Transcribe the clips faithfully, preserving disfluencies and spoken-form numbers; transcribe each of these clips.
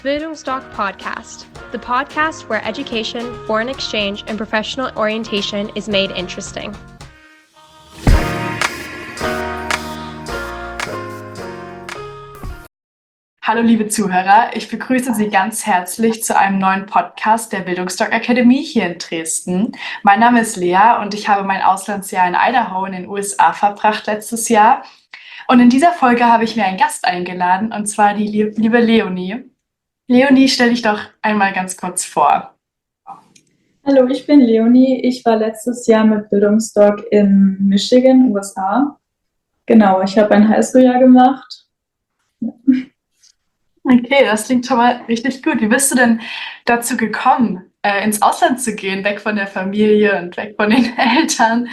Bildungsdoc Podcast, the podcast where education, foreign exchange, and professional orientation is made interesting. Hallo liebe Zuhörer, ich begrüße Sie ganz herzlich zu einem neuen Podcast der Bildungsdoc Akademie hier in Dresden. Mein Name ist Lea und ich habe mein Auslandsjahr in Idaho in den U S A verbracht letztes Jahr. Und in dieser Folge habe ich mir einen Gast eingeladen, und zwar die liebe Leonie. Leonie, stell dich doch einmal ganz kurz vor. Hallo, ich bin Leonie. Ich war letztes Jahr mit Bildungsdoc in Michigan, U S A. Genau, ich habe ein Highschool-Jahr gemacht. Ja. Okay, das klingt schon mal richtig gut. Wie bist du denn dazu gekommen, äh, ins Ausland zu gehen, weg von der Familie und weg von den Eltern?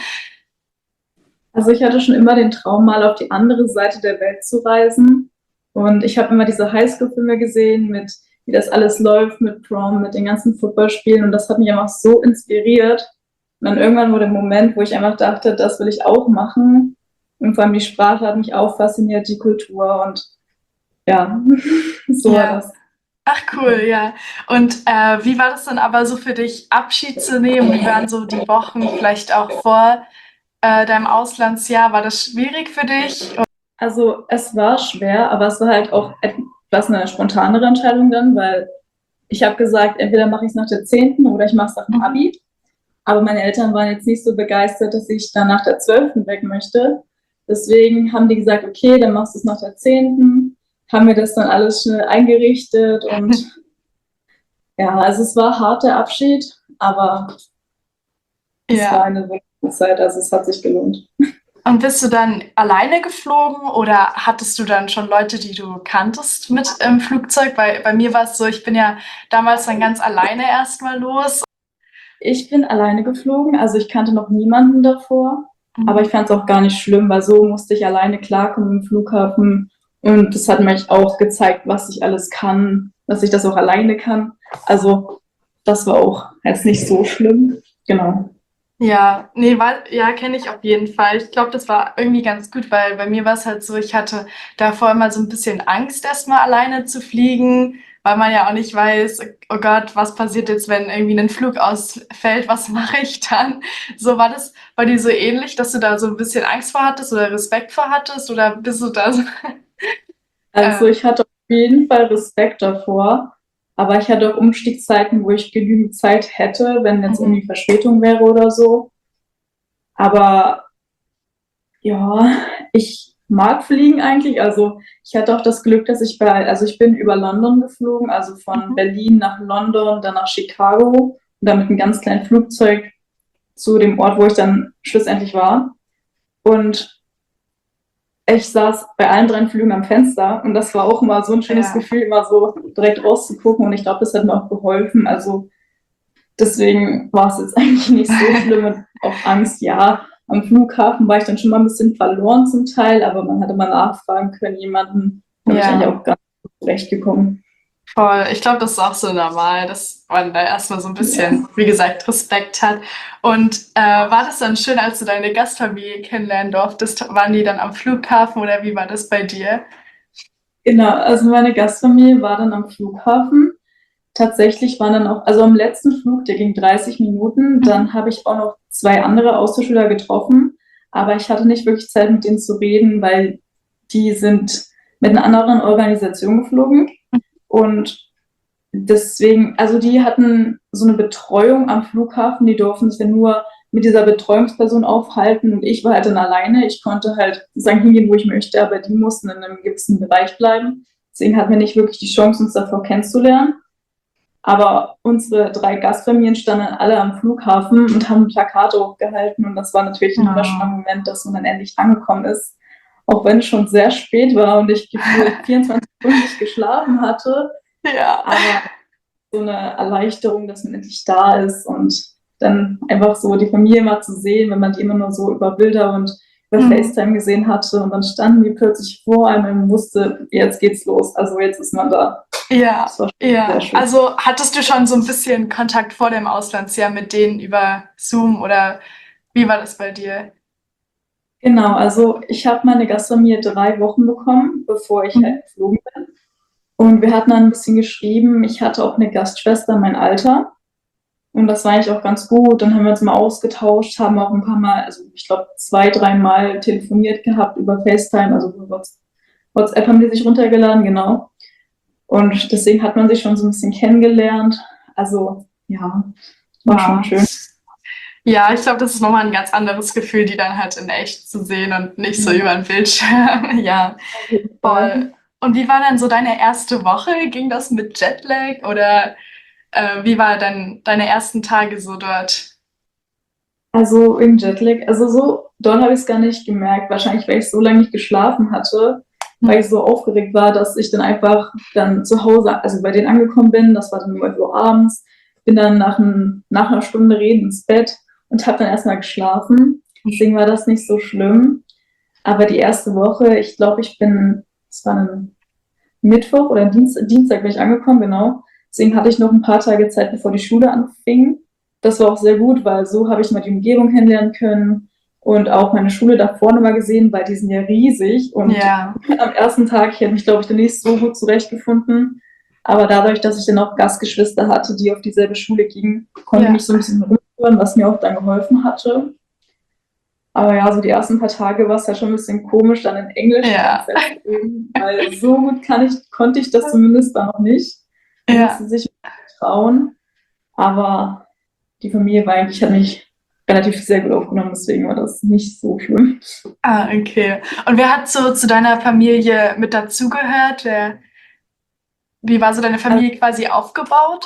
Also ich hatte schon immer den Traum, mal auf die andere Seite der Welt zu reisen. Und ich habe immer diese Highschool-Filme gesehen, mit wie das alles läuft, mit Prom, mit den ganzen Footballspielen. Und das hat mich einfach so inspiriert. Und dann irgendwann war der Moment, wo ich einfach dachte, das will ich auch machen. Und vor allem die Sprache hat mich auch fasziniert, die Kultur und ja, so Ja. war das. Ach cool, ja. Und äh, wie war das dann aber so für dich, Abschied zu nehmen? Wie waren so die Wochen vielleicht auch vor äh, deinem Auslandsjahr? War das schwierig für dich? Also es war schwer, aber es war halt auch etwas eine spontanere Entscheidung dann, weil ich habe gesagt, entweder mache ich es nach der zehnten oder ich mache es nach dem Abi. Aber meine Eltern waren jetzt nicht so begeistert, dass ich dann nach der zwölften weg möchte. Deswegen haben die gesagt, okay, dann machst du es nach der zehnten. Haben wir das dann alles schnell eingerichtet und ja, also es war harter Abschied, aber es Ja. war eine wunderbare Zeit, also es hat sich gelohnt. Und bist du dann alleine geflogen oder hattest du dann schon Leute, die du kanntest mit im Flugzeug? Weil bei mir war es so, ich bin ja damals dann ganz alleine erstmal los. Ich bin alleine geflogen, also ich kannte noch niemanden davor, Mhm. aber ich fand es auch gar nicht schlimm, weil so musste ich alleine klarkommen im Flughafen und das hat mir auch gezeigt, was ich alles kann, dass ich das auch alleine kann. Also das war auch jetzt nicht so schlimm, genau. Ja, nee, weil, ja, kenne ich auf jeden Fall. Ich glaube, das war irgendwie ganz gut, weil bei mir war es halt so, ich hatte davor immer so ein bisschen Angst, erstmal alleine zu fliegen, weil man ja auch nicht weiß, oh Gott, was passiert jetzt, wenn irgendwie ein Flug ausfällt, was mache ich dann? So, war das bei dir so ähnlich, dass du da so ein bisschen Angst vor hattest oder Respekt vor hattest oder bist du da so? Also Äh. ich hatte auf jeden Fall Respekt davor, aber ich hatte auch Umstiegszeiten, wo ich genügend Zeit hätte, wenn jetzt Mhm. irgendwie Verspätung wäre oder so. Aber ja, ich mag fliegen eigentlich. Also ich hatte auch das Glück, dass ich bei, also ich bin über London geflogen, also von Mhm. Berlin nach London, dann nach Chicago und dann mit einem ganz kleinen Flugzeug zu dem Ort, wo ich dann schlussendlich war. Und ich saß bei allen drei Flügen am Fenster und das war auch immer so ein schönes Ja. Gefühl, immer so direkt rauszugucken und ich glaube, das hat mir auch geholfen. Also deswegen war es jetzt eigentlich nicht so schlimm und auch Angst, ja. Am Flughafen war ich dann schon mal ein bisschen verloren zum Teil, aber man hatte mal nachfragen können, jemanden, da bin ich Ja. eigentlich auch ganz gut zurechtgekommen. Voll. Ich glaube, das ist auch so normal, dass man da erstmal so ein bisschen, wie gesagt, Respekt hat. Und äh, war das dann schön, als du deine Gastfamilie kennenlernen durftest? Waren die dann am Flughafen oder wie war das bei dir? Genau, also meine Gastfamilie war dann am Flughafen. Tatsächlich waren dann auch, also am letzten Flug, der ging dreißig Minuten, dann habe ich auch noch zwei andere Austauschschüler getroffen, aber ich hatte nicht wirklich Zeit, mit denen zu reden, weil die sind mit einer anderen Organisation geflogen und deswegen, also die hatten so eine Betreuung am Flughafen, die durften sich ja nur mit dieser Betreuungsperson aufhalten und ich war halt dann alleine. Ich konnte halt sagen, hingehen, wo ich möchte, aber die mussten in einem gewissen Bereich bleiben. Deswegen hatten wir nicht wirklich die Chance, uns davor kennenzulernen. Aber unsere drei Gastfamilien standen alle am Flughafen und haben Plakate hochgehalten und das war natürlich ein Ja. wunderschöner Moment, dass man dann endlich angekommen ist. Auch wenn es schon sehr spät war und ich gefühlt vierundzwanzig Stunden nicht geschlafen hatte. Ja. Aber so eine Erleichterung, dass man endlich da ist und dann einfach so die Familie mal zu sehen, wenn man die immer nur so über Bilder und über Mhm. FaceTime gesehen hatte und dann standen die plötzlich vor einem und man wusste, jetzt geht's los, also jetzt ist man da. Ja, Das war schon ja. sehr schön. Also hattest du schon so ein bisschen Kontakt vor dem Auslandsjahr mit denen über Zoom oder wie war das bei dir? Genau, also ich habe meine Gastfamilie drei Wochen bekommen, bevor ich Mhm. halt geflogen bin. Und wir hatten dann ein bisschen geschrieben. Ich hatte auch eine Gastschwester, mein Alter. Und das war eigentlich auch ganz gut. Dann haben wir uns mal ausgetauscht, haben auch ein paar Mal, also ich glaube zwei, dreimal telefoniert gehabt über FaceTime, also über WhatsApp haben die sich runtergeladen, genau. Und deswegen hat man sich schon so ein bisschen kennengelernt. Also ja, war Wow. schon schön. Ja, ich glaube, das ist nochmal ein ganz anderes Gefühl, die dann halt in echt zu sehen und nicht so Ja. über den Bildschirm. Ja, Auf jeden voll. Fall. Und wie war dann so deine erste Woche? Ging das mit Jetlag oder äh, wie war dann deine ersten Tage so dort? Also im Jetlag, also so doll habe ich es gar nicht gemerkt. Wahrscheinlich, weil ich so lange nicht geschlafen hatte, weil ich so aufgeregt war, dass ich dann einfach dann zu Hause, also bei denen angekommen bin. Das war dann um elf Uhr abends. Bin dann nach, ein, nach einer Stunde Reden ins Bett und habe dann erstmal geschlafen. Deswegen war das nicht so schlimm. Aber die erste Woche, ich glaube, ich bin, es war ein Mittwoch oder Dienst, Dienstag bin ich angekommen, genau. Deswegen hatte ich noch ein paar Tage Zeit, bevor die Schule anfing. Das war auch sehr gut, weil so habe ich mal die Umgebung kennenlernen können und auch meine Schule da vorne mal gesehen, weil die sind ja riesig. Und Ja, am ersten Tag, ich hätte mich, glaube ich, dann nicht so gut zurechtgefunden. Aber dadurch, dass ich dann auch Gastgeschwister hatte, die auf dieselbe Schule gingen, konnte ich ja. mich so ein bisschen rumführen, was mir auch dann geholfen hatte. Aber ja, so die ersten paar Tage war es ja schon ein bisschen komisch, dann in Englisch die Ja. ganze Zeit zu reden, weil so gut kann ich, konnte ich das zumindest dann noch nicht. Man Ja. musste sich trauen. Aber die Familie war eigentlich, hat mich relativ sehr gut aufgenommen, deswegen war das nicht so schlimm. Ah, okay. Und wer hat so zu deiner Familie mit dazugehört? Wer, wie war so deine Familie quasi aufgebaut?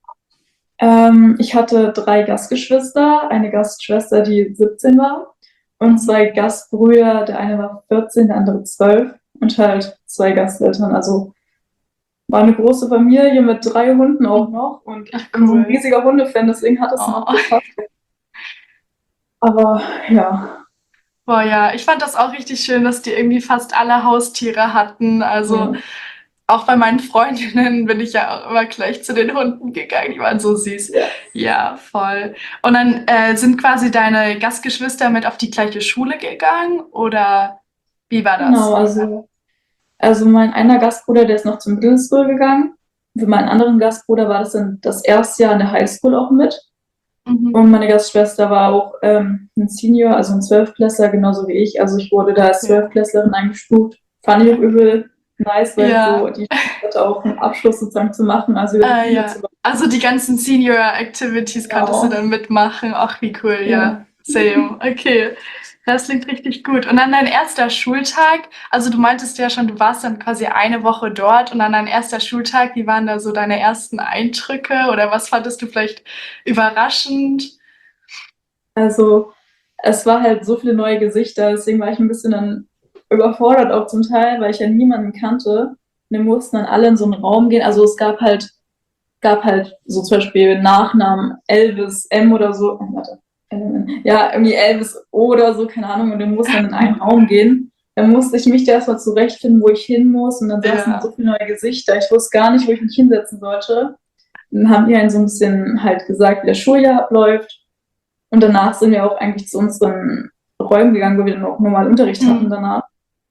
Ähm, ich hatte drei Gastgeschwister, eine Gastschwester, die siebzehn war, und zwei Gastbrüder, der eine war vierzehn, der andere zwölf, und halt zwei Gasteltern. Also war eine große Familie mit drei Hunden auch noch, und ich Ach, bin so ein cool. riesiger Hundefan, deswegen hat es dann Oh. auch gepasst. Aber ja, Boah, ja, ich fand das auch richtig schön, dass die irgendwie fast alle Haustiere hatten. Also ja. auch bei meinen Freundinnen bin ich ja auch immer gleich zu den Hunden gegangen. Die waren so süß. Ja. Ja, voll. Und dann äh, sind quasi deine Gastgeschwister mit auf die gleiche Schule gegangen oder wie war das? Genau, also, also mein einer Gastbruder, der ist noch zum Middle School gegangen. Für meinen anderen Gastbruder war das dann das erste Jahr in der High School auch mit. Mhm. Und meine Gastschwester war auch ähm, ein Senior, also ein Zwölftklässler, genauso wie ich. Also ich wurde da als Ja. Zwölftklässlerin eingestuft. Fand ich auch übel nice, weil Ja. so die hatte auch einen Abschluss sozusagen zu machen. Also über Ah, die Bühne ja. zu Also die ganzen Senior Activities Genau. konntest du dann mitmachen. Ach, wie cool, ja. Ja. Same. Okay. Das klingt richtig gut. Und dann dein erster Schultag. Also du meintest ja schon, du warst dann quasi eine Woche dort und dann dein erster Schultag. Wie waren da so deine ersten Eindrücke oder was fandest du vielleicht überraschend? Also es war halt so viele neue Gesichter, deswegen war ich ein bisschen dann überfordert auch zum Teil, weil ich ja niemanden kannte. Und wir mussten dann alle in so einen Raum gehen. Also es gab halt, gab halt so zum Beispiel Nachnamen Elvis M oder so. Oh, warte. Ja, irgendwie Elvis O oder so, keine Ahnung. Und wir mussten dann in einen Raum gehen. Dann musste ich mich da erstmal zurechtfinden, wo ich hin muss. Und dann saßen Ja. so viele neue Gesichter. Ich wusste gar nicht, wo ich mich hinsetzen sollte. Dann haben die einen so ein bisschen halt gesagt, wie das Schuljahr abläuft. Und danach sind wir auch eigentlich zu unseren Räumen gegangen, wo wir dann auch normal Unterricht hatten Mhm. danach.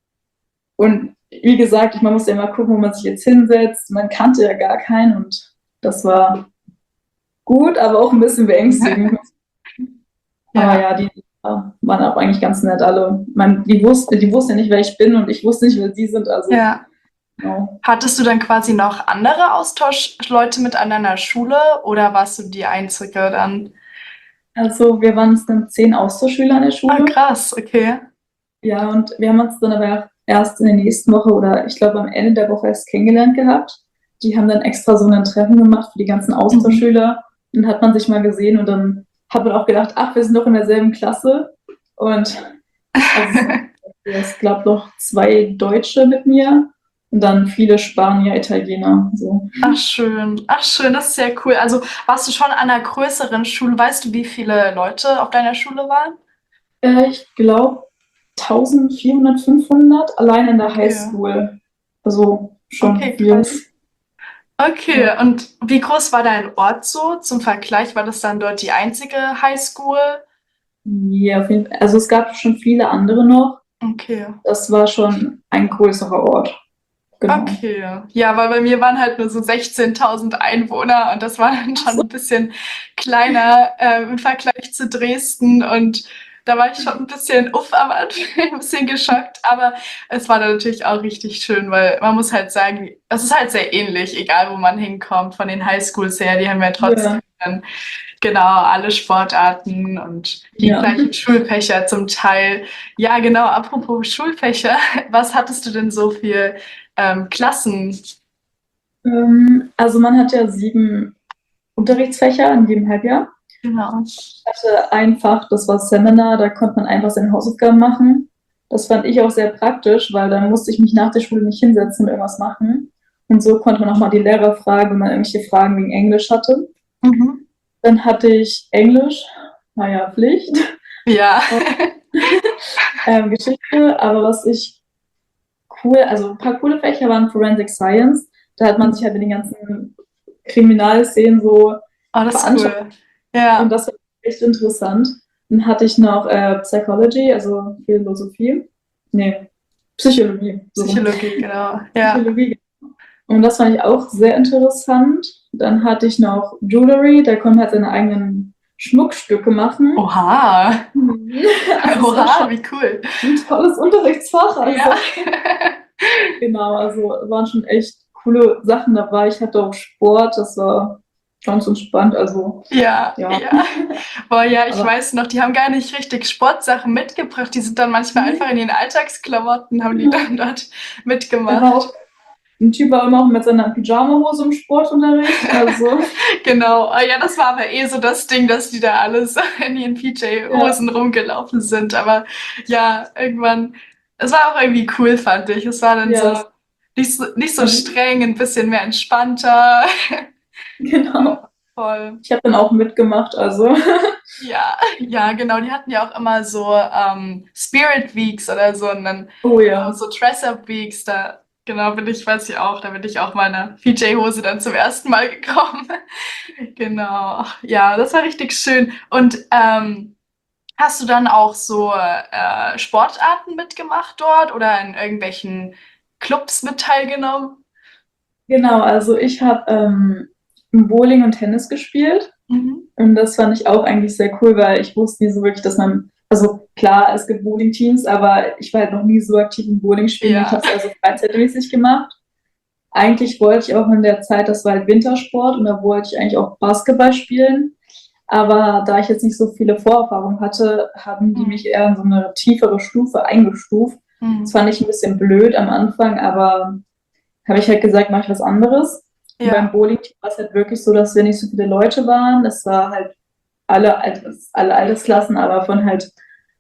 Und wie gesagt, man musste ja immer gucken, wo man sich jetzt hinsetzt. Man kannte ja gar keinen und das war gut, aber auch ein bisschen beängstigend. Ja. Aber ja, die ja, waren auch eigentlich ganz nett alle. Man, die, wussten, die wussten ja nicht, wer ich bin und ich wusste nicht, wer sie sind. Also, Ja. genau. Hattest du dann quasi noch andere Austauschleute mit an deiner Schule oder warst du die Einzige dann? Also wir waren dann zehn Austauschschüler in der Ah, Schule. krass, okay. Ja, und wir haben uns dann aber erst in der nächsten Woche oder ich glaube am Ende der Woche erst kennengelernt gehabt. Die haben dann extra so ein Treffen gemacht für die ganzen Austauschschüler. Und dann hat man sich mal gesehen und dann hat man auch gedacht, ach, wir sind doch in derselben Klasse. Und also, es gab noch zwei Deutsche mit mir und dann viele Spanier, Italiener. So. Ach schön, ach schön, das ist sehr cool. Also warst du schon an einer größeren Schule? Weißt du, wie viele Leute auf deiner Schule waren? Äh, ich glaube eintausendvierhundert, fünfhundert allein in der Okay. Highschool. Also schon Okay, viel. krass. Okay, Ja. und wie groß war dein Ort so? Zum Vergleich, war das dann dort die einzige Highschool? Ja, auf jeden Fall. Also es gab schon viele andere noch. Okay. Das war schon ein größerer Ort. genau. Okay. Ja, weil bei mir waren halt nur so sechzehntausend Einwohner und das war dann schon ein bisschen kleiner äh, im Vergleich zu Dresden und da war ich schon ein bisschen uff am Anfang, ein bisschen geschockt, aber es war dann natürlich auch richtig schön, weil man muss halt sagen, es ist halt sehr ähnlich, egal wo man hinkommt, von den Highschools her, die haben ja trotzdem Ja, dann genau alle Sportarten und die ja. gleichen Schulfächer zum Teil. Ja, genau, apropos Schulfächer, was hattest du denn so für ähm, Klassen? Ähm, also man hat ja sieben Unterrichtsfächer in jedem Halbjahr. Genau. Ich hatte ein Fach, das war Seminar, da konnte man einfach seine Hausaufgaben machen. Das fand ich auch sehr praktisch, weil dann musste ich mich nach der Schule nicht hinsetzen und irgendwas machen. Und so konnte man auch mal die Lehrer fragen, wenn man irgendwelche Fragen wegen Englisch hatte. Mhm. Dann hatte ich Englisch, naja, Pflicht, Ja. ähm, Geschichte, aber was ich cool, also ein paar coole Fächer waren Forensic Science. Da hat man sich halt mit den ganzen Kriminalszenen so Oh, das ist veranschaut. cool. Ja. Und das war echt interessant. Dann hatte ich noch äh, Psychology, also Philosophie. Nee, Psychologie. So. Psychologie, genau. Ja. Psychologie. Und das fand ich auch sehr interessant. Dann hatte ich noch Jewelry, da konnte man halt seine eigenen Schmuckstücke machen. Oha. Also es war Oha, schon wie cool. ein tolles Unterrichtsfach. Also. Ja. Genau, also waren schon echt coole Sachen dabei. Ich hatte auch Sport, das war ganz entspannt. Also Ja, ja. ja. Boah, ja, ich Aber- weiß noch, die haben gar nicht richtig Sportsachen mitgebracht. Die sind dann manchmal Nee. einfach in den Alltagsklamotten, haben die Ja. dann dort Da war mitgemacht. auch ein Typ war immer auch mit seiner Pyjama-Hose im Sportunterricht. Also Genau. Oh, ja, das war aber eh so das Ding, dass die da alles in ihren P J-Hosen rumgelaufen sind. Aber ja, irgendwann, es war auch irgendwie cool, fand ich. Es war dann ja, so nicht so, nicht so Mhm. streng, ein bisschen mehr entspannter. genau. Voll. Ich habe dann auch mitgemacht. Also Ja, ja, genau. Die hatten ja auch immer so ähm, Spirit Weeks oder so und dann oh ja. so Dress-Up Weeks. Da genau bin ich, weiß ich auch, da bin ich auch meine P J-Hose dann zum ersten Mal gekommen. Genau. Ach, ja, das war richtig schön. Und ähm, hast du dann auch so äh, Sportarten mitgemacht dort oder in irgendwelchen Clubs mit teilgenommen? Genau, also ich habe ähm, Bowling und Tennis gespielt. Mhm. Und das fand ich auch eigentlich sehr cool, weil ich wusste nie so wirklich, dass man, also klar, es gibt Bowling-Teams, aber ich war halt noch nie so aktiv im Bowling spielen. Ja. Ich habe es also freizeitmäßig gemacht. Eigentlich wollte ich auch in der Zeit, das war halt Wintersport und da wollte ich eigentlich auch Basketball spielen. Aber da ich jetzt nicht so viele Vorerfahrungen hatte, haben die Mhm. mich eher in so eine tiefere Stufe eingestuft. Mhm. Das fand ich ein bisschen blöd am Anfang, aber habe ich halt gesagt, mache ich was anderes. Und Ja. beim Bowling-Team war es halt wirklich so, dass wir nicht so viele Leute waren. Es war halt alle, Alters, alle Altersklassen, aber von halt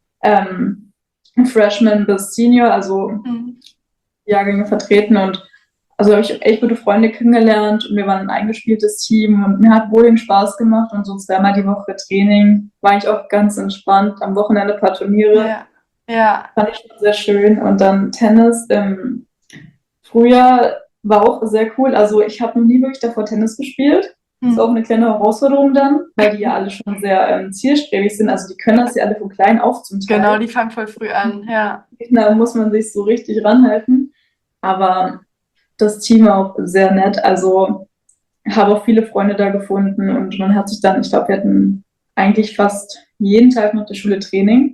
ähm, Freshman bis Senior, also Mhm. Jahrgänge vertreten. Und also habe ich echt gute Freunde kennengelernt und wir waren ein eingespieltes Team und mir hat Bowling Spaß gemacht und so zweimal die Woche Training. War ich auch ganz entspannt. Am Wochenende ein paar Turniere. Ja. Ja. Fand ich schon sehr schön. Und dann Tennis im Frühjahr war auch sehr cool. Also ich habe noch nie wirklich davor Tennis gespielt. Das ist auch Mhm. eine kleine Herausforderung dann, weil die ja alle schon sehr ähm, zielstrebig sind. Also die können das ja alle von klein auf zum Teil. Genau, die fangen voll früh an. Ja. Da muss man sich so richtig ranhalten. Aber das Team war auch sehr nett. Also habe auch viele Freunde da gefunden und man hat sich dann, ich glaube, wir hatten eigentlich fast jeden Tag nach der Schule Training.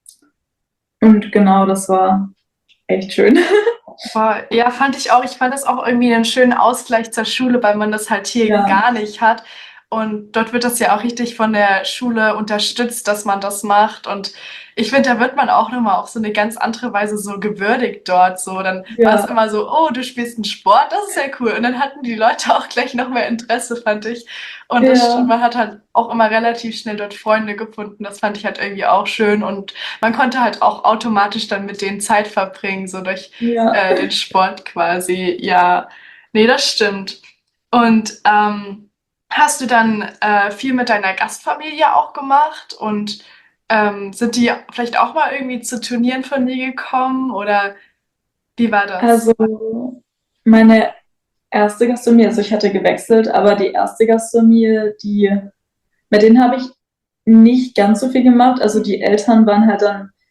Und genau, das war echt schön. Boah, ja, fand ich auch. Ich fand das auch irgendwie einen schönen Ausgleich zur Schule, weil man das halt hier Ja. gar nicht hat. Und dort wird das ja auch richtig von der Schule unterstützt, dass man das macht. Und ich finde, da wird man auch nochmal auf so eine ganz andere Weise so gewürdigt dort. So, dann war es Ja, immer so, oh, du spielst einen Sport, das ist ja cool. Und dann hatten die Leute auch gleich noch mehr Interesse, fand ich. Und das Ja. stimmt, man hat halt auch immer relativ schnell dort Freunde gefunden. Das fand ich halt irgendwie auch schön. Und man konnte halt auch automatisch dann mit denen Zeit verbringen, so durch ja. äh, den Sport quasi. Ja, nee, das stimmt. Und ähm, hast du dann äh, viel mit deiner Gastfamilie auch gemacht und ähm, sind die vielleicht auch mal irgendwie zu Turnieren von dir gekommen oder wie war das? Also meine erste Gastronomie, also ich hatte gewechselt, aber die erste Gastronomie, die, mit denen habe ich nicht ganz so viel gemacht. Also die Eltern waren halt dann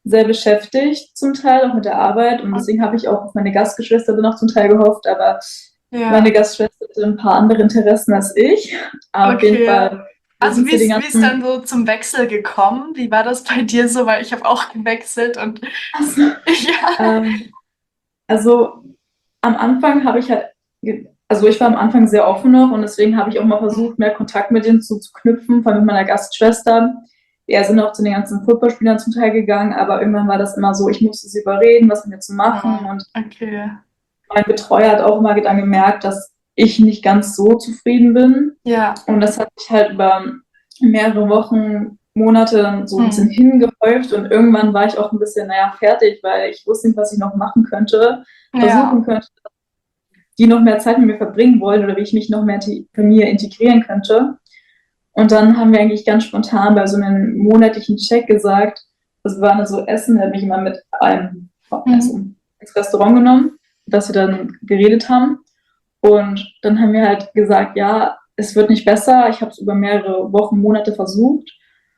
sehr beschäftigt zum Teil, auch mit der Arbeit. Und deswegen habe ich auch auf meine Gastgeschwister dann auch zum Teil gehofft, aber Ja. meine Gastschwester hatte ein paar andere Interessen als ich. Aber Okay. auf jeden Fall. Also sind wie sie ist, den wie ist ganzen- dann so zum Wechsel gekommen? Wie war das bei dir so? Weil ich habe auch gewechselt und Also, ja. ähm, also am Anfang habe ich halt, ge- also ich war am Anfang sehr offen noch und deswegen habe ich auch mal versucht, mehr Kontakt mit denen zu, zu knüpfen, vor allem mit meiner Gastschwester. Wir sind auch zu den ganzen Footballspielern zum Teil gegangen, aber irgendwann war das immer so, ich musste sie überreden, was mit mir zu machen. Und Okay. mein Betreuer hat auch immer dann gemerkt, dass ich nicht ganz so zufrieden bin. Ja. Und das hat sich halt über mehrere Wochen, Monate so ein Hm. bisschen hingehäuft und irgendwann war ich auch ein bisschen, naja, fertig, weil ich wusste nicht, was ich noch machen könnte, versuchen Ja. könnte, die noch mehr Zeit mit mir verbringen wollen oder wie ich mich noch mehr in die Familie integrieren könnte. Und dann haben wir eigentlich ganz spontan bei so einem monatlichen Check gesagt, das war so Essen, der hat mich immer mit einem also ins Restaurant genommen, dass wir dann geredet haben. Und dann haben wir halt gesagt, ja, es wird nicht besser. Ich habe es über mehrere Wochen, Monate versucht.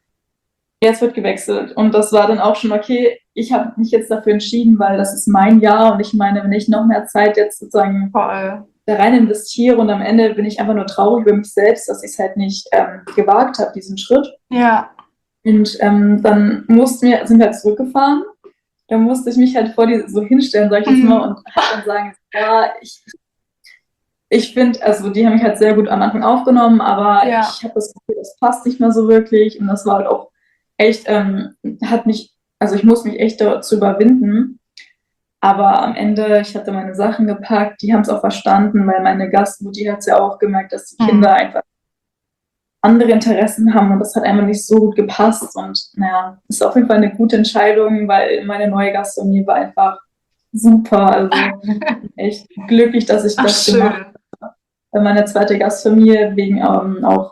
Jetzt wird gewechselt. Und das war dann auch schon, okay, ich habe mich jetzt dafür entschieden, weil das ist mein Jahr. Und ich meine, wenn ich noch mehr Zeit jetzt sozusagen Voll. da rein investiere und am Ende bin ich einfach nur traurig über mich selbst, dass ich es halt nicht ähm, gewagt habe, diesen Schritt. Ja. Und ähm, dann mussten wir, sind wir halt zurückgefahren. Da musste ich mich halt vor die so hinstellen, sag ich jetzt mal, und halt dann sagen, ja, ich, ich finde, also die haben mich halt sehr gut am Anfang aufgenommen, aber Ja. ich habe das Gefühl, das passt nicht mehr so wirklich. Und das war halt auch echt, ähm, hat mich, also ich muss mich echt dazu überwinden. Aber am Ende, ich hatte meine Sachen gepackt, die haben es auch verstanden, weil meine Gastmutti hat es ja auch gemerkt, dass die Mhm. Kinder einfach andere Interessen haben und das hat einfach nicht so gut gepasst. Und naja, ist auf jeden Fall eine gute Entscheidung, weil meine neue Gastfamilie war einfach super. Also echt glücklich, dass ich Ach, das gemacht schön. habe. Weil meine zweite Gastfamilie wegen ähm, auch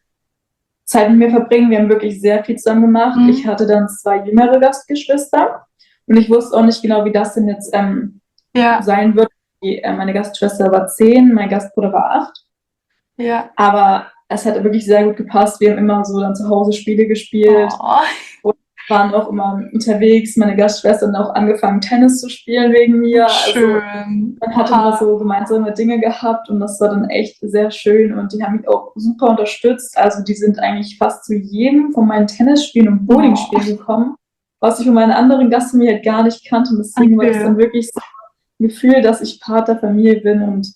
Zeit mit mir verbringen. Wir haben wirklich sehr viel zusammen gemacht. Mhm. Ich hatte dann zwei jüngere Gastgeschwister und ich wusste auch nicht genau, wie das denn jetzt ähm, Ja. sein wird. Die, äh, meine Gastschwester war zehn, mein Gastbruder war acht. Ja. Aber es hat wirklich sehr gut gepasst. Wir haben immer so dann zu Hause Spiele gespielt, Oh. waren auch immer unterwegs. Meine Gastschwester hat auch angefangen, Tennis zu spielen wegen mir. Also Schön. man hat Oha. immer so gemeinsame Dinge gehabt und das war dann echt sehr schön und die haben mich auch super unterstützt. Also die sind eigentlich fast zu jedem von meinen Tennisspielen und Bowlingspielen gekommen, was ich von meinen anderen Gastfamilien halt gar nicht kannte. Und deswegen war das Okay. dann wirklich so ein Gefühl, dass ich Part der Familie bin und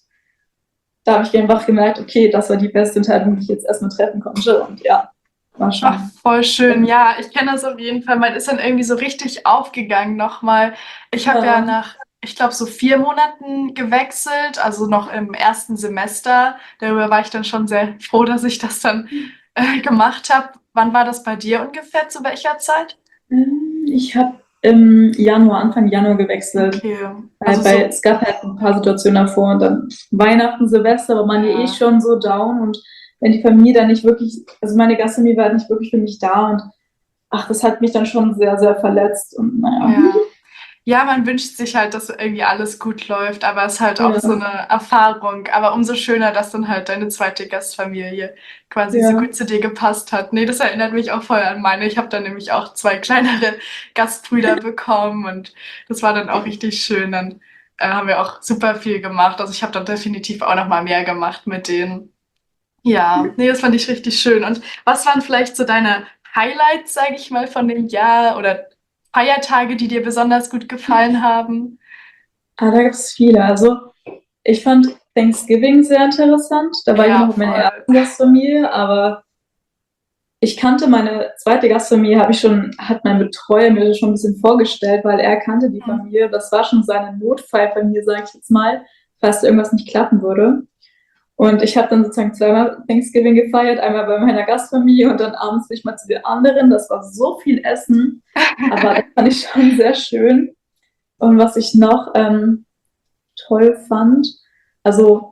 da habe ich einfach gemerkt, okay, das war die beste Entscheidung, die ich jetzt erstmal treffen konnte und ja, war schon. Ach, voll schön. Ja, ich kenne das auf jeden Fall. Man ist dann irgendwie so richtig aufgegangen nochmal. Ich habe ja Ja. nach, ich glaube, so vier Monaten gewechselt, also noch im ersten Semester. Darüber war ich dann schon sehr froh, dass ich das dann äh, gemacht habe. Wann war das bei dir ungefähr? Zu welcher Zeit? Ähm, Ich habe im Januar, Anfang Januar gewechselt. Okay. Weil, Also weil so, es gab halt ein paar Situationen davor und dann Weihnachten, Silvester war man ja Ja. eh schon so down und wenn die Familie dann nicht wirklich, also meine Gastfamilie war halt nicht wirklich für mich da und ach, das hat mich dann schon sehr, sehr verletzt und naja. ja. Ja, man wünscht sich halt, dass irgendwie alles gut läuft, aber es ist halt auch Ja. so eine Erfahrung. Aber umso schöner, dass dann halt deine zweite Gastfamilie quasi so Ja. gut zu dir gepasst hat. Nee, das erinnert mich auch voll an meine. Ich habe dann nämlich auch zwei kleinere Gastbrüder bekommen und das war dann auch richtig schön. Dann äh, haben wir auch super viel gemacht. Also ich habe dann definitiv auch noch mal mehr gemacht mit denen. Ja, nee, das fand ich richtig schön. Und was waren vielleicht so deine Highlights, sage ich mal, von dem Jahr oder Feiertage, die dir besonders gut gefallen haben? Ah, da gibt es viele. Also ich fand Thanksgiving sehr interessant. Da war ich Ja, noch mit meiner voll. ersten Gastfamilie, aber ich kannte meine zweite Gastfamilie, habe ich schon, hat mein Betreuer mir schon ein bisschen vorgestellt, weil er kannte die Mhm. Familie. Das war schon seine Notfallfamilie, sage ich jetzt mal, falls irgendwas nicht klappen würde. Und ich habe dann sozusagen zweimal Thanksgiving gefeiert, einmal bei meiner Gastfamilie und dann abends bin ich mal zu den anderen. Das war so viel Essen, aber das fand ich schon sehr schön. Und was ich noch ähm, toll fand, also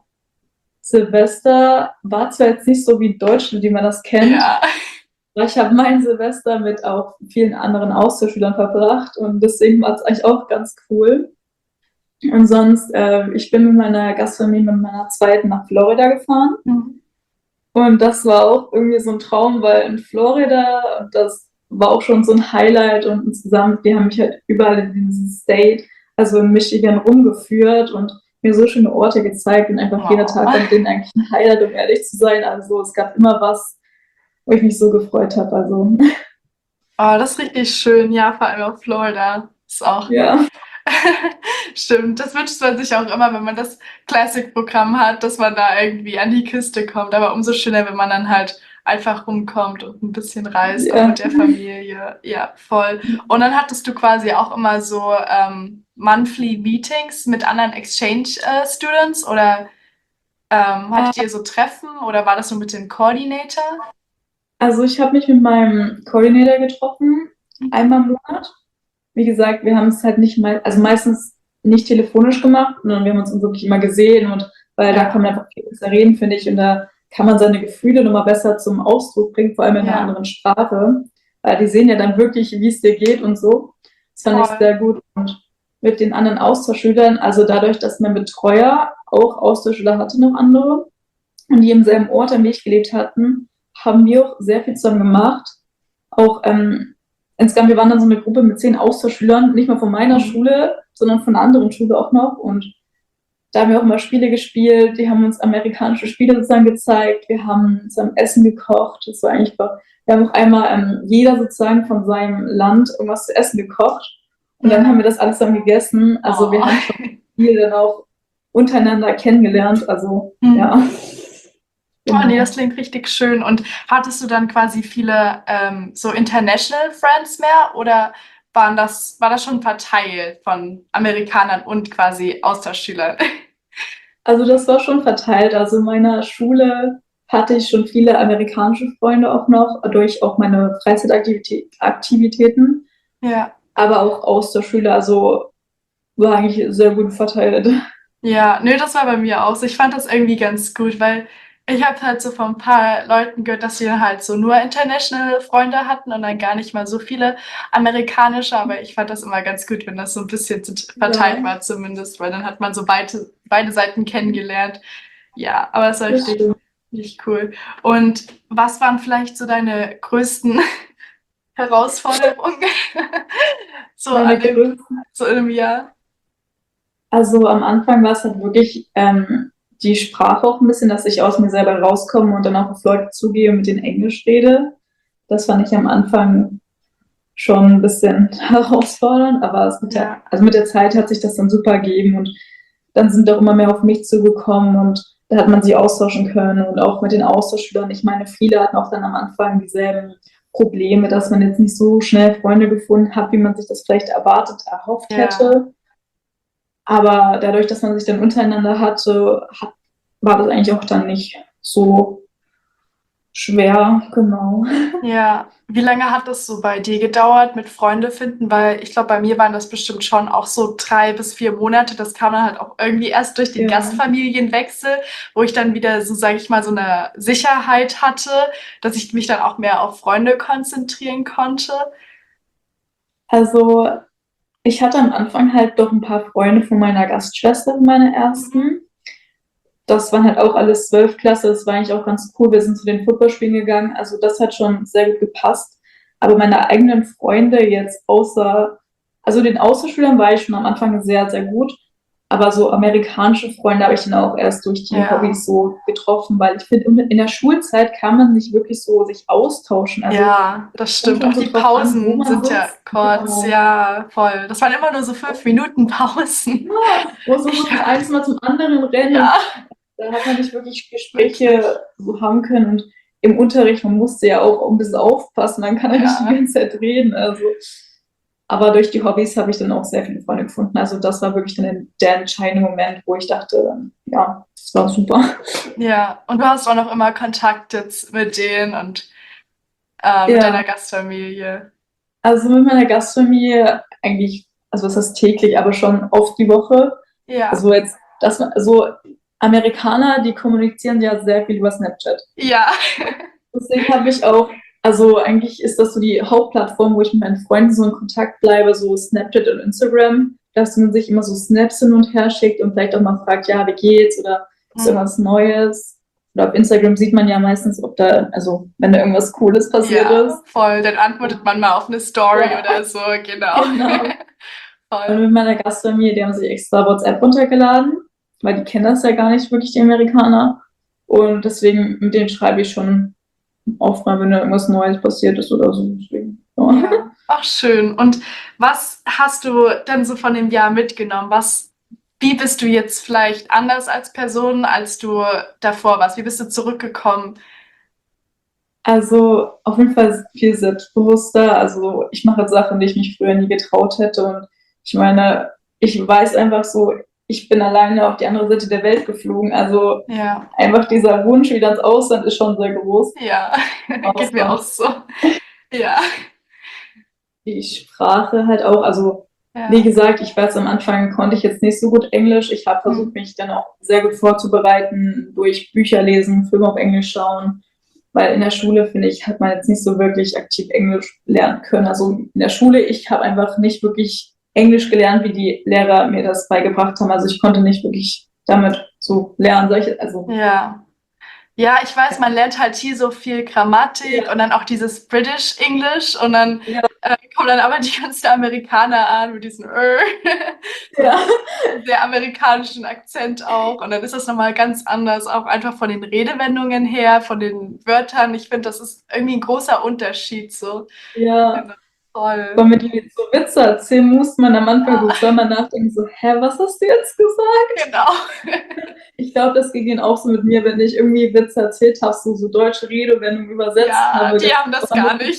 Silvester war zwar jetzt nicht so wie in Deutschland, wie man das kennt, Ja. aber ich habe mein Silvester mit auch vielen anderen Austauschschülern verbracht und deswegen war es eigentlich auch ganz cool. Und sonst, äh, ich bin mit meiner Gastfamilie, mit meiner zweiten nach Florida gefahren. Mhm. Und das war auch irgendwie so ein Traum, weil in Florida, und das war auch schon so ein Highlight und insgesamt, die haben mich halt überall in diesem State, also in Michigan, rumgeführt und mir so schöne Orte gezeigt und einfach Oh. jeder Tag war mit denen eigentlich ein Highlight, um ehrlich zu sein. Also es gab immer was, wo ich mich so gefreut habe. Also Oh, das ist richtig schön. Ja, vor allem auf Florida. Ist auch. ja, Stimmt. Das wünscht man sich auch immer, wenn man das Classic-Programm hat, dass man da irgendwie an die Küste kommt. Aber umso schöner, wenn man dann halt einfach rumkommt und ein bisschen reist, auch ja. mit der Familie. Ja, voll. Und dann hattest du quasi auch immer so ähm, Monthly Meetings mit anderen Exchange äh, Students oder ähm, hattet ihr so Treffen oder war das so mit dem Coordinator? Also ich habe mich mit meinem Coordinator getroffen, einmal im Monat. Wie gesagt, wir haben es halt nicht mal, also meistens nicht telefonisch gemacht, sondern wir haben uns wirklich immer gesehen und weil da Ja. kann man einfach viel besser reden, finde ich, und da kann man seine Gefühle nochmal besser zum Ausdruck bringen, vor allem in einer Ja. anderen Sprache, weil die sehen ja dann wirklich, wie es dir geht und so. Das fand ich Voll. sehr gut. Und mit den anderen Austauschschülern, also dadurch, dass mein Betreuer auch Austauschschüler hatte, noch andere, und die im selben Ort, an dem ich gelebt hatten, haben wir auch sehr viel zusammen gemacht. Auch ähm, insgesamt, wir waren dann so eine Gruppe mit zehn Austauschschülern, nicht mal von meiner Mhm. Schule, sondern von einer anderen Schule auch noch. Und da haben wir auch mal Spiele gespielt, die haben uns amerikanische Spiele sozusagen gezeigt, wir haben zusammen Essen gekocht. Das war eigentlich, wir haben auch einmal ähm, jeder sozusagen von seinem Land irgendwas zu essen gekocht. Und dann Ja. haben wir das alles zusammen gegessen. Also wir Oh. haben schon viel dann auch untereinander kennengelernt. Also Mhm. ja. Oh nee, das klingt richtig schön. Und hattest du dann quasi viele ähm, so International Friends mehr oder waren das, war das schon verteilt von Amerikanern und quasi Austauschschülern? Also das war schon verteilt. Also in meiner Schule hatte ich schon viele amerikanische Freunde auch noch, durch auch meine Freizeitaktivitäten, Ja. aber auch Austauschschüler. Also war eigentlich sehr gut verteilt. Ja, nö, das war bei mir auch so. Ich fand das irgendwie ganz gut, weil ich habe halt so von ein paar Leuten gehört, dass sie halt so nur international Freunde hatten und dann gar nicht mal so viele amerikanische, aber ich fand das immer ganz gut, wenn das so ein bisschen zu- verteilt Ja. war zumindest, weil dann hat man so beide, beide Seiten kennengelernt. Ja, aber es war Das richtig, stimmt. richtig cool. Und was waren vielleicht so deine größten Herausforderungen so Meine an dem, größten so in einem Jahr? Also am Anfang war es halt wirklich ähm, die Sprache auch ein bisschen, dass ich aus mir selber rauskomme und dann auch auf Leute zugehe und mit denen Englisch rede. Das fand ich am Anfang schon ein bisschen herausfordernd, aber es mit der, Ja. also mit der Zeit hat sich das dann super ergeben und dann sind auch immer mehr auf mich zugekommen und da hat man sich austauschen können und auch mit den Austauschschülern. Ich meine, viele hatten auch dann am Anfang dieselben Probleme, dass man jetzt nicht so schnell Freunde gefunden hat, wie man sich das vielleicht erwartet, erhofft Ja. hätte. Aber dadurch, dass man sich dann untereinander hatte, hat, war das eigentlich auch dann nicht so schwer, genau. Ja, wie lange hat das so bei dir gedauert mit Freunde finden? Weil ich glaube, bei mir waren das bestimmt schon auch so drei bis vier Monate. Das kam dann halt auch irgendwie erst durch den Ja. Gastfamilienwechsel, wo ich dann wieder so, sage ich mal, so eine Sicherheit hatte, dass ich mich dann auch mehr auf Freunde konzentrieren konnte. Also ich hatte am Anfang halt doch ein paar Freunde von meiner Gastschwester, von meiner ersten. Das waren halt auch alles Zwölfklasse, das war eigentlich auch ganz cool. Wir sind zu den Footballspielen gegangen, also das hat schon sehr gut gepasst. Aber meine eigenen Freunde jetzt außer, also den Austauschschülern war ich schon am Anfang sehr, sehr gut. Aber so amerikanische Freunde habe ich dann auch erst durch die Ja. Hobbys so getroffen, weil ich finde, in der Schulzeit kann man nicht wirklich so sich austauschen. Also Ja, das stimmt. kommt Auch schon die so drauf an, wo Pausen man sind ja sitzt. kurz. Genau. Ja, voll. Das waren immer nur so fünf Minuten Pausen. Ja, wo so von einem Zimmer zum anderen rennen. Ja. Da hat man nicht wirklich Gespräche so haben können und im Unterricht, man musste ja auch ein bisschen aufpassen, man kann ja nicht Ja. die ganze Zeit reden. Also. Aber durch die Hobbys habe ich dann auch sehr viele Freunde gefunden. Also das war wirklich dann der entscheidende Moment, wo ich dachte, ja, das war super. Ja, und du hast auch noch immer Kontakt jetzt mit denen und äh, mit Ja. deiner Gastfamilie. Also mit meiner Gastfamilie eigentlich, also das heißt täglich, aber schon oft die Woche. Ja. Also jetzt, das, also Amerikaner, die kommunizieren ja sehr viel über Snapchat. Ja. Deswegen habe ich auch, also eigentlich ist das so die Hauptplattform, wo ich mit meinen Freunden so in Kontakt bleibe, so Snapchat und Instagram, dass man sich immer so Snaps hin und her schickt und vielleicht auch mal fragt, ja, wie geht's oder ist Mhm. irgendwas Neues. oder auf Instagram sieht man ja meistens, ob da, also wenn da irgendwas Cooles passiert Ja, ist. voll. Dann antwortet man mal auf eine Story Ja. oder so, genau. Genau. Und Voll. mit meiner Gastfamilie, die haben sich extra WhatsApp runtergeladen, weil die kennen das ja gar nicht wirklich, die Amerikaner. Und deswegen, mit denen schreibe ich schon oft mal, wenn da irgendwas Neues passiert ist oder so. Deswegen, ja. Ja, ach schön. Und was hast du denn so von dem Jahr mitgenommen? Was, wie bist du jetzt vielleicht anders als Person, als du davor warst? Wie bist du zurückgekommen? Also auf jeden Fall viel selbstbewusster. Also ich mache jetzt Sachen, die ich mich früher nie getraut hätte. Und ich meine, ich weiß einfach so, ich bin alleine auf die andere Seite der Welt geflogen. Also Ja, einfach dieser Wunsch wieder ins Ausland ist schon sehr groß. ja, geht mir auch so. Ja, Die Sprache halt auch. Also ja. wie gesagt, ich weiß, am Anfang konnte ich jetzt nicht so gut Englisch. Ich habe versucht, mich dann auch sehr gut vorzubereiten, durch Bücher lesen, Filme auf Englisch schauen. Weil in der Schule, finde ich, hat man jetzt nicht so wirklich aktiv Englisch lernen können. Also in der Schule, ich habe einfach nicht wirklich Englisch gelernt, wie die Lehrer mir das beigebracht haben. Also ich konnte nicht wirklich damit so lernen. Solche, also Ja. Ja, ich weiß, man lernt halt hier so viel Grammatik Ja. und dann auch dieses British English und dann Ja. äh, kommen dann aber die ganzen Amerikaner an mit diesem äh, ja. sehr amerikanischen Akzent auch und dann ist das nochmal ganz anders, auch einfach von den Redewendungen her, von den Wörtern. Ich finde, das ist irgendwie ein großer Unterschied so. ja. Genau. Toll. Wenn man die so Witze erzählen, muss man am Anfang Ja. so zweimal nachdenken, so, hä, was hast du jetzt gesagt? Genau. Ich glaube, das ging ihnen auch so mit mir, wenn ich irgendwie Witze erzählt habe, so, so deutsche Redewendungen übersetzt Ja, habe. die haben das war gar mit- nicht.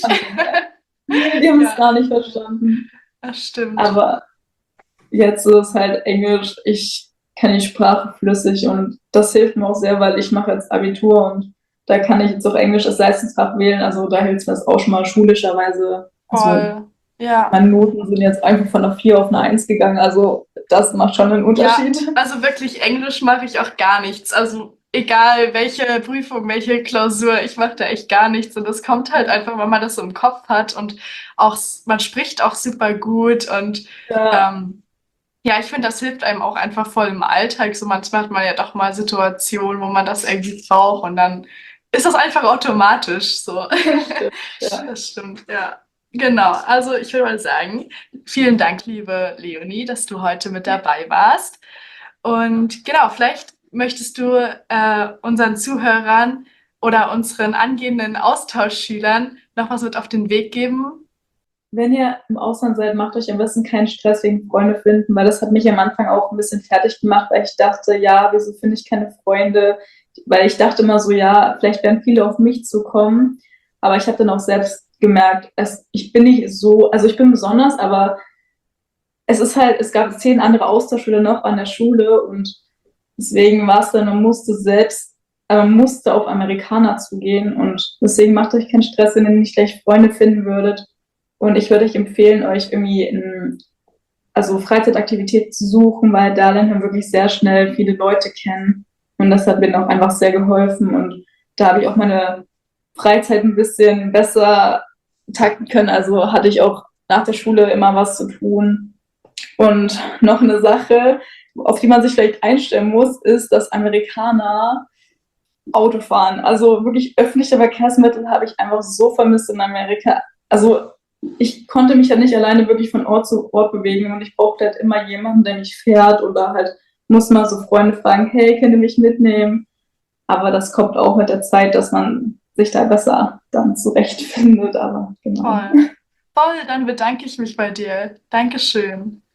Nee, die haben Ja. es gar nicht verstanden. Das stimmt. Aber jetzt ist es halt Englisch. Ich kann die Sprache flüssig und das hilft mir auch sehr, weil ich mache jetzt Abitur und da kann ich jetzt auch Englisch als Leistungsfach wählen. Also da hilft mir das auch schon mal schulischerweise. Also Voll. Ja. meine Noten sind jetzt einfach von einer vier auf eine eins gegangen. Also das macht schon einen Unterschied. Ja, also wirklich Englisch mache ich auch gar nichts. Also egal welche Prüfung, welche Klausur, ich mache da echt gar nichts. Und das kommt halt einfach, wenn man das so im Kopf hat und auch s- man spricht auch super gut und Ja, ähm, ja, ich finde, das hilft einem auch einfach voll im Alltag. So manchmal hat man ja doch mal Situationen, wo man das irgendwie braucht und dann ist das einfach automatisch so. stimmt, ja. Das stimmt, ja. Genau, also ich würde mal sagen, vielen Dank, liebe Leonie, dass du heute mit dabei warst. Und genau, vielleicht möchtest du äh, unseren Zuhörern oder unseren angehenden Austauschschülern noch was mit auf den Weg geben. Wenn ihr im Ausland seid, macht euch am besten keinen Stress wegen Freunde finden, weil das hat mich am Anfang auch ein bisschen fertig gemacht, weil ich dachte, ja, wieso finde ich keine Freunde? Weil ich dachte immer so, ja, vielleicht werden viele auf mich zukommen, aber ich habe dann auch selbst gemerkt, es, ich bin nicht so, also ich bin besonders, aber es ist halt, es gab zehn andere Austauschschüler noch an der Schule und deswegen war es dann, man musste selbst, äh, man musste auf Amerikaner zugehen und deswegen macht euch keinen Stress, wenn ihr nicht gleich Freunde finden würdet. Und ich würde euch empfehlen, euch irgendwie in, also Freizeitaktivität zu suchen, weil da lernt man wirklich sehr schnell viele Leute kennen. Und das hat mir auch einfach sehr geholfen. Und da habe ich auch meine Freizeit ein bisschen besser takten können. Also hatte ich auch nach der Schule immer was zu tun. Und noch eine Sache, auf die man sich vielleicht einstellen muss, ist, dass Amerikaner Auto fahren. Also wirklich öffentliche Verkehrsmittel habe ich einfach so vermisst in Amerika. Also ich konnte mich ja nicht alleine wirklich von Ort zu Ort bewegen und ich brauchte halt immer jemanden, der mich fährt oder halt muss mal so Freunde fragen, hey, könnt ihr mich mitnehmen? Aber das kommt auch mit der Zeit, dass man sich da besser dann zurechtfindet. Aber genau. Toll. Toll, dann bedanke ich mich bei dir. Dankeschön.